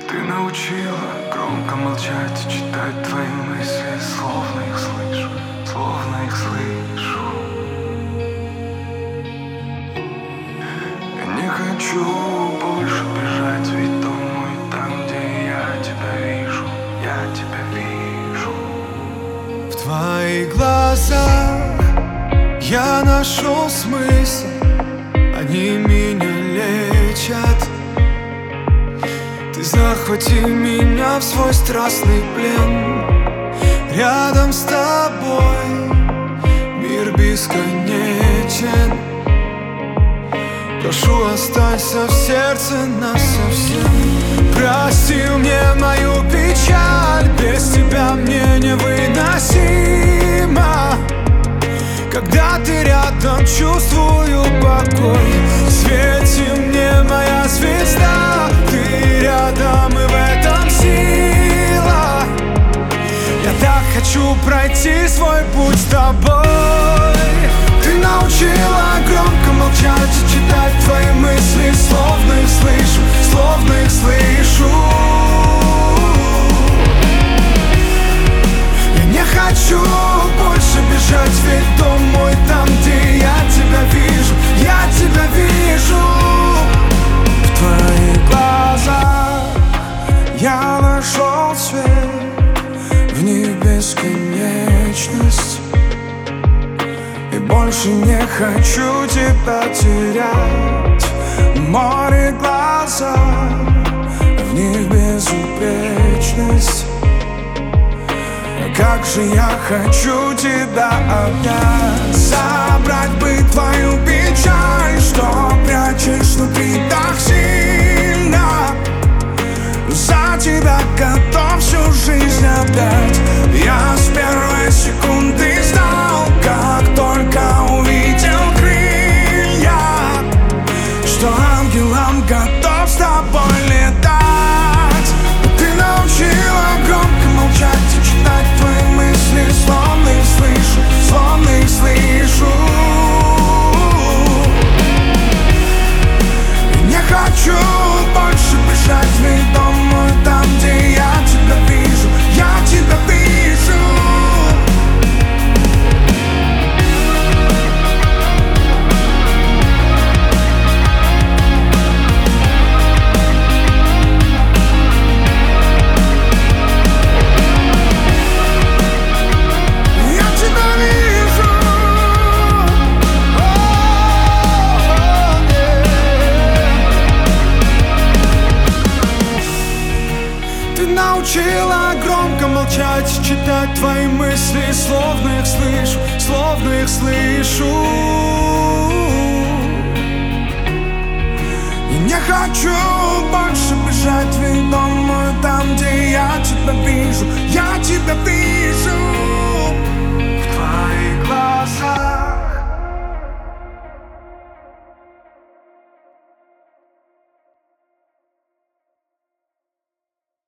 Ты научила громко молчать и читать твои мысли, словно их слышу, словно их слышу. Я не хочу больше бежать, ведь дом мой там, где я тебя вижу, я тебя вижу. В твоих глазах я нашел смысл, они меня лечат. Ты захвати меня в свой страстный плен. Рядом с тобой мир бесконечен. Прошу, останься в сердце насовсем. Прости мне мою печаль, без тебя мне невыносимо. Когда ты рядом, чувствую покой. Свети мне, моя звезда, ты рядом, и в этом сила. Я так хочу пройти свой путь с тобой. Ты научила громко молчать и читать твои мысли, словно их слышу, словно их слышу. Я не хочу больше бежать, ведь дом мой там, где я тебя вижу, я тебя вижу. В твоих глазах я нашел свет, в них бесконечность. И больше не хочу тебя терять. Море глаза, в них безупречность. Как же я хочу тебя обнять, забрать бы твою печаль, что прячешь внутри так сильно. За тебя готов всю жизнь отдать. Я с первой секунды знал, как только увидел крылья, что ангелам готов с тобой летать. Ты научила громко молчать и читать твои мысли, словно их слышу, словно их слышу. И не хочу больше бежать, ведь дом мой там, где я тебя вижу, я тебя вижу. Научила громко молчать, читать твои мысли, словно их слышу, словно их слышу. И не хочу